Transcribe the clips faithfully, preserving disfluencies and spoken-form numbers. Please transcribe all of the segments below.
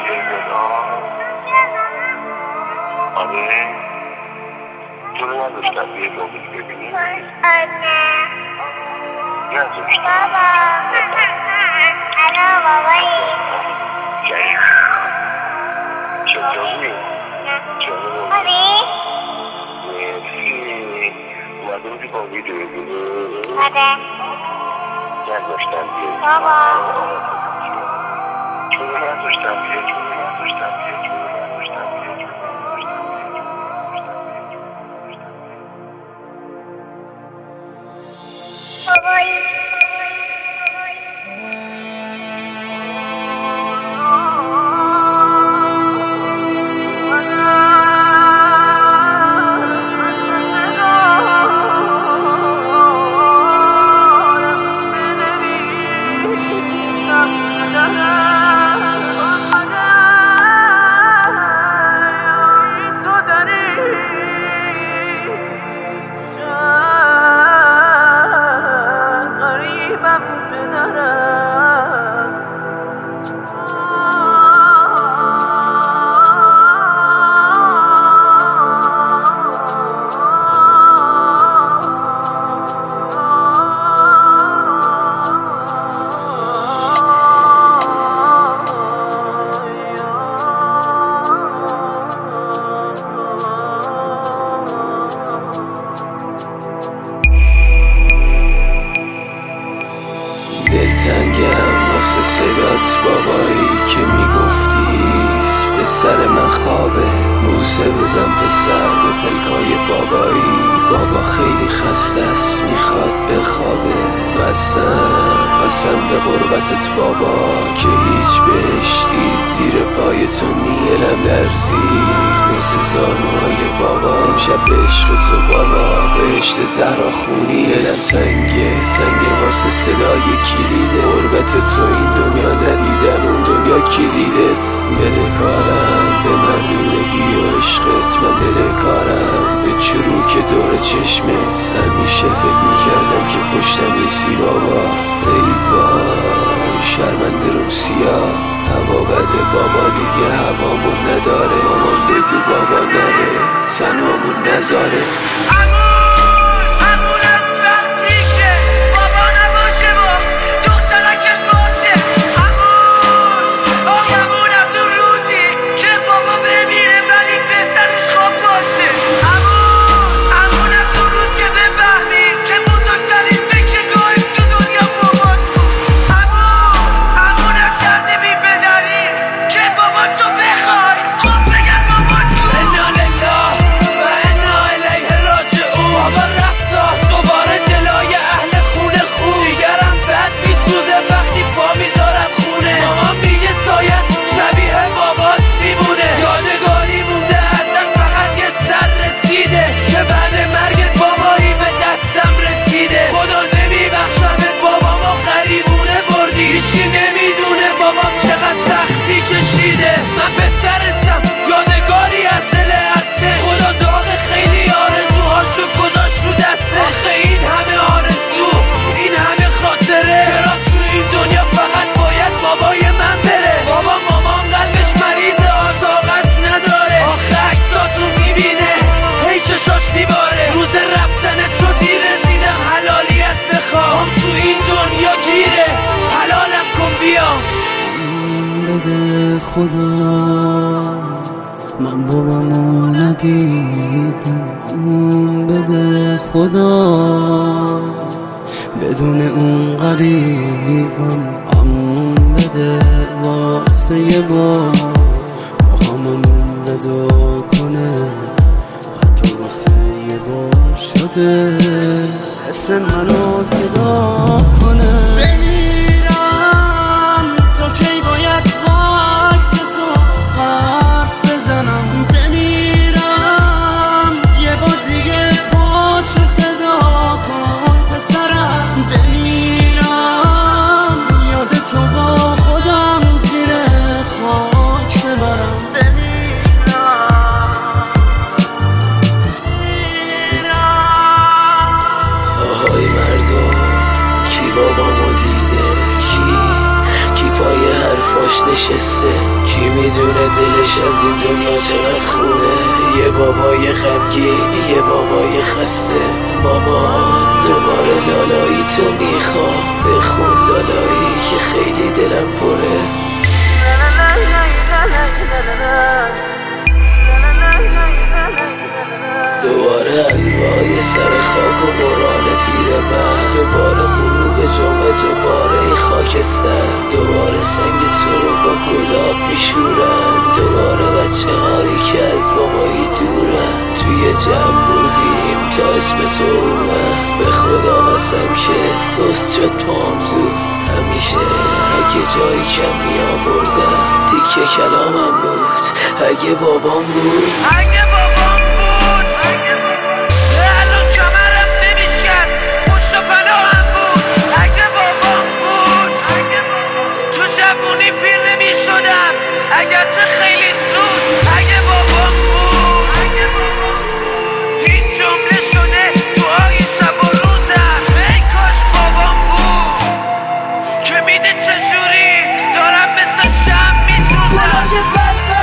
آره تو رو نداشتم بیه بابی ببینی؟ نداشتم بابا الو بابایی شریف چطوری؟ چطوری؟ خوبی؟ مرسی اومده بودی بابی رو ببینی؟ آره نداشتم بیه بابا چون رو نداشتم بیه چون رو نداشتم بیه چون رو نداشتم بیه چون رو نداشتم بیه چون رو نداشتم بیه بابایی دلتنگم واسه صدات بابایی که میگفتیست به سر من خوابه موزه بزن پسر به پلکای بابایی بابا خیلی خسته است میخواد بخوابه قسم قسم به غربتت بابا که هیچ بهشتی زیر پای تو نیست دلم لرزید مثل زانوهای بابا امشب به عشق تو بابا بهشت زهرا خونی دلم تنگه تنگه واسه صدای کلیده غربت تو این دنیا ندیدن اون دنیا کلیدت بده کارم به مردونگی و عشقت من بده کارم به چروک دور چشمت همیشه فکر میکردم که پشتم نیستی بابا ای وای شرمنده روم سیاه هوا بده بابا دیگه هوامون نداره مامان بگو بابا نره تنهامون نذاره بده خدا من بابامو ندیدم همون بده خدا بدون اون غریبم همون بده واسه یه بار با هممون ودا کنه حتی واسه یه بار شده اسم منو صدا کنه بابامو دیده کی کی پای حرف فاش نشسته. کی میدونه دلش از این دنیا چقدر خونه. یه بابای غمگین، یه بابای خسته. مامان دوباره لالایی تو میخوام، بخون لالایی که خیلی دلم پره. دوباره الوای سر خاک و قرآن پیر من، دوباره غروب جمعه، دوباره ای خاکستر، دوباره سنگ تو رو با گلاب میشورن، دوباره بچه هایی که از بابایی دورن. توی جمع بودیم تا اسم تو اومد، به خدا قسم که سست شد پام زود. همیشه اگه جایی کم می آوردم تیکه کلامم بود. اگه بابام بود، اگه بابام بود الان کمرم نمیشکست، پشت و پناهم بود. اگه بابام بود تو جوونی پیر نمیشدم، اگرچه خیلی زود. اگه بابام بود این جمله شده دعای شب و روزم. ای کاش بابام بود که میده چجوری دارم مثل شم میسوزم.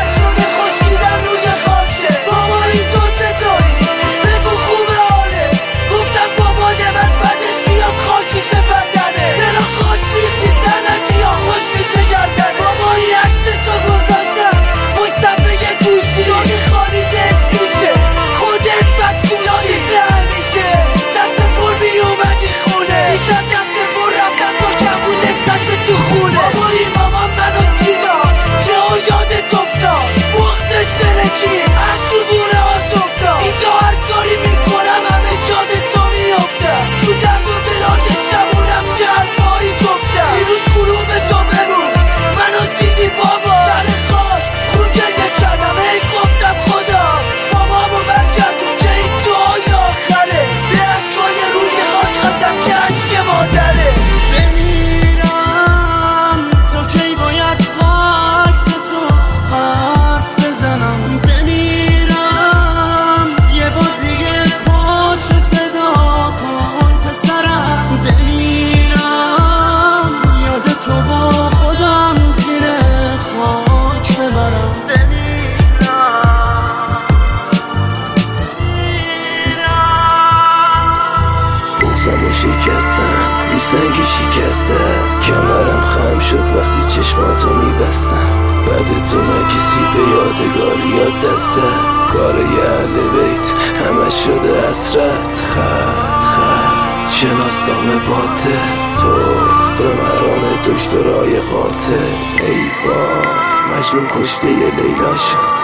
شکستم رو سنگ شکستم، کمرم خم شد وقتی چشماتو میبستم. بعد تو نه کسی به یادگاری یاد دستم، کار یه اهل بیت همش شده حسرت. خط خط شناسنامه باته، توف به مرام دکترای قاطع. ای وای مجنون کشته یه لیلا شد.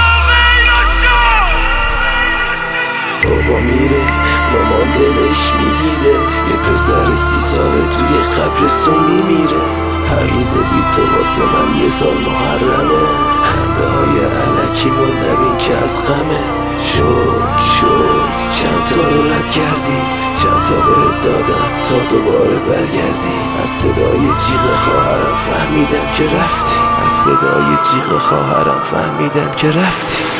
بابا میره مامان دلش میگیره، یه پسر سی ساله توی قبرستون میمیره. هر روز بی تو واسه من یه سال محرمه، خنده های علکی موندم این که از غمه. شک شک چند تا رو رد کردی، چند تا بهت دادم تا دوباره برگردی. از صدای جیغ خواهرم فهمیدم که رفتی، از صدای جیغ خواهرم فهمیدم که رفتی.